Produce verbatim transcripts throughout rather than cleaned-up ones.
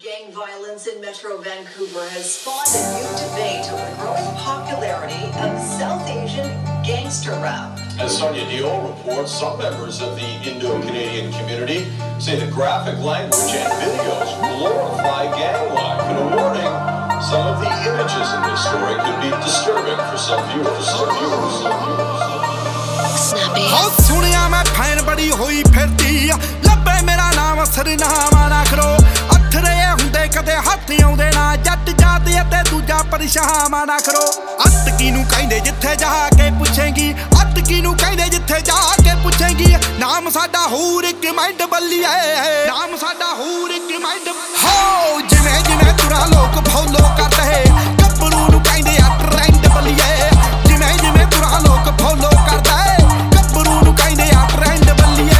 Gang violence in Metro Vancouver has spawned a new debate over the growing popularity of South Asian gangster rap. As Sonia Dio reports, some members of the Indo-Canadian community say the graphic language and videos glorify gang life. And a warning, some of the images in this story could be disturbing for some viewers. Some viewers, some viewers. Snappy. सुनिया मैं fan बड़ी हुई फिरती लब्बे मेरा नाम सरनामा ना करो अथरे हुंदे कदे हत्थ आउंदे ना जट जात अते दूजा परेशान ना करो अत किनू कहंदे जिथे जा के पुछेंगी अत किनू कहंदे जिथे जा के पुछेंगी नाम साडा हूर इक माइंड बल्लिए नाम साडा हूर इक माइंड हो जिवें जिवें तुरा लोक फॉलो करदे गब्बरू नू कहंदे आ ट्रेंड बल्लिए जिवें जिवें तुरा लोक फॉलो करदे गब्बरू नू कहंदे आ ट्रेंड बल्लिए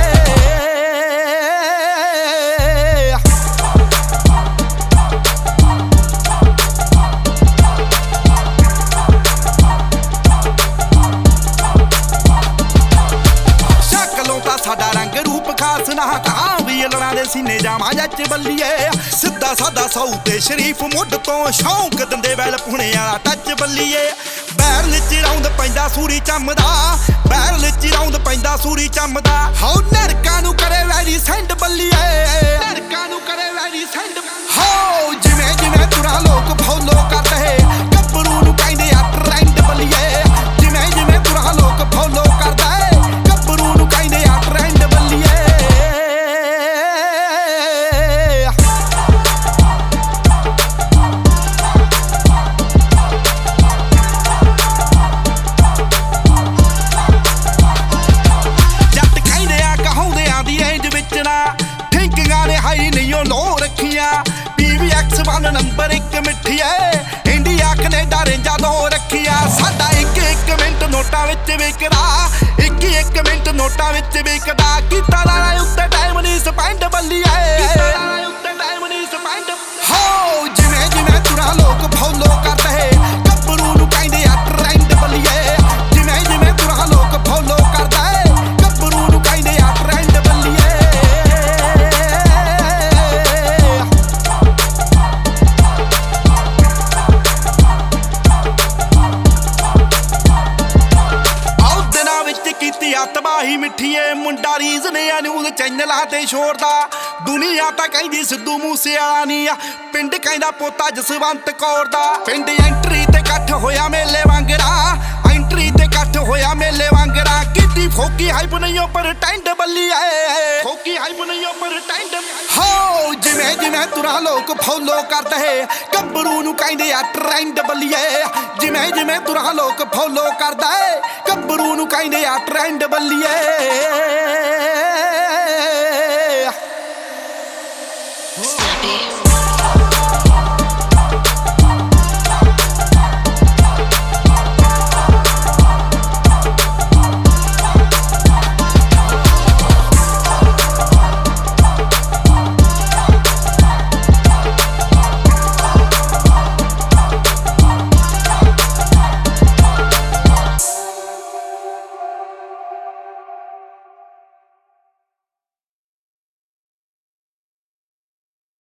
साडा रंग रूप खास ना कहां भी लड़ा दे सीने जावा जच बल्लिए सीधा सादा सौ ते शरीफ मुੱਢ ਤੋਂ ਸ਼ੌਂਕ ਦੰਦੇ ਵੈਲ ਪੁਣੇ ਵਾਲਾ ਟੱਚ ਬੱਲੀਏ ਬੈਰਲ ਚ ਰੌਂਦ ਪੈਂਦਾ ਸੂਰੀ ਚੰਮਦਾ ਬੈਰਲ ਚ ਰੌਂਦ ਪੈਂਦਾ ਸੂਰੀ ਚੰਮਦਾ ਹਉ ਨਰਕਾਂ ਨੂੰ ਕਰੇ ਵੈਰੀ ਸੈਂਡ ਬੱਲੀਏ ਨਰਕਾਂ ਨੂੰ ਕਰੇ ਵੈਰੀ ਸੈਂਡ ਹੋ ਜਿਵੇਂ ਜਿਵੇਂ ਤੁਰਾ ਲੋਕ ਫੋਲੋ ਕਰਦੇ ਗੱਭਰੂ ਨੂੰ ਕਹਿੰਦੇ ਆ ਟ੍ਰੈਂਡ ਬੱਲੀਏ ਜਿਵੇਂ ਜਿਵੇਂ ਤੁਰਾ ਲੋਕ ਫੋਲੋ ਕਰਦੇ ਗੱਭਰੂ ਨੂੰ ਕਹਿੰਦੇ ਆ ਟ੍ਰੈਂਡ ਬੱਲੀਏ नंबर एक मिठिया इंडिया कनेडा रेंजा दो रखिया साडा एक एक मिनट नोटा विच विकदा एक एक मिनट नोटा विच विकदा कीता लाला उत्ते टाइम नहीं स्पेंड बल्लिए कीता लाला उत्ते टाइम नहीं स्पेंड हो जिवें जिवें तुरा लोक फॉलो करदे गब्बरू नू कहंदे आ ट्रेंड बल्लिए जिवें जिवें तुरा लोक फॉलो करदे गब्बरू नू कहंदे आ ट्रेंड बल्लिए तबाही मिठिए मुंडा रीज ने न्यूज़ चैनल ते छोड़दा दुनिया तां कहंदी सिद्धू मूसे वाला नी आ पिंड कहंदा पोता जसवंत कौर दा पिंड एंट्री ते इकट्ठ होया मेले वांगरा एंट्री ते इकट्ठ होया मेले वांगरा किती फोकी हाइप नहीं पर टेंड बल्लिए फोकी हाइप नहीं पर टेंड हो जिवें जिवें तुरा लोक फॉलो करदे गब्बरू नू कहंदे आ ट्रेंड बल्लिए जिवें जिवें तुरा लोक फॉलो करदे गब्बरू नू कहंदे आ ट्रेंड बल्लिए